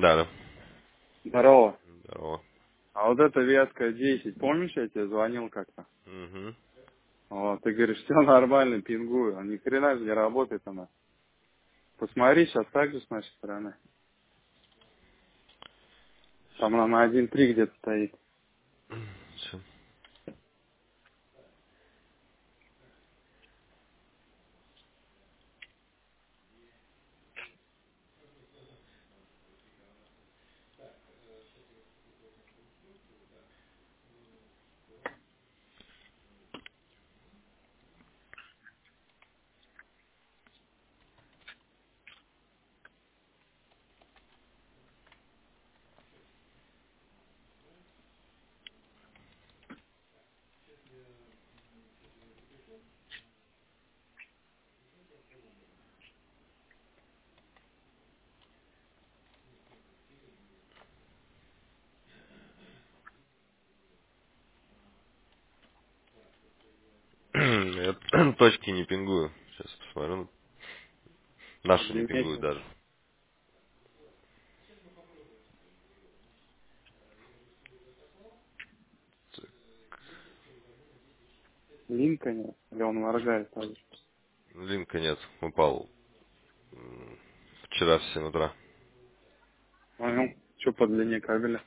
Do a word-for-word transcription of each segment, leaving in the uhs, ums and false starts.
Да, да. Здорово. Здорово. А вот эта ветка десять, помнишь, я тебе звонил как-то? Угу. Вот, ты говоришь, все нормально, пингую. А ни хрена же не работает она. Посмотри, сейчас так же с нашей стороны. Там она на один три где-то стоит. Всё. Я точки не пингую. Сейчас посмотрю. Нашу не пингую Заметил. даже. Линка нет. Или он моргает также. Линка нет. Упал м, вчера в семь утра. Понял. Что по длине кабеля?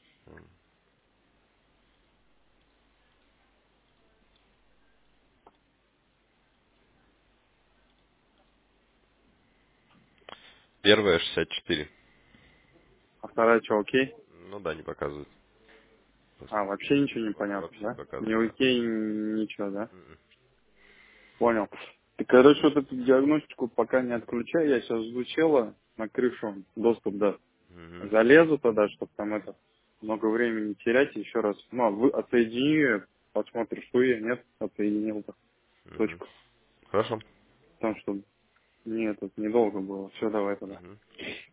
Первая шестьдесят четыре. А вторая что, окей? Ну да, не показывает. А, вообще ничего не Во- понятно, Вообще не да? Не показывает, да. окей, ничего, да? Мгм. Понял. Ты, короче, вот эту диагностику пока не отключай. Я сейчас жду чела на крышу доступ даст. Мгм. Залезу тогда, чтобы там это много времени не терять, и еще раз, ну, а вы отсоедини ее, посмотришь, что я, нет, отсоединил то Мгм. точку. Хорошо. Потому что не, тут недолго было. Все, давай тогда. Мгм.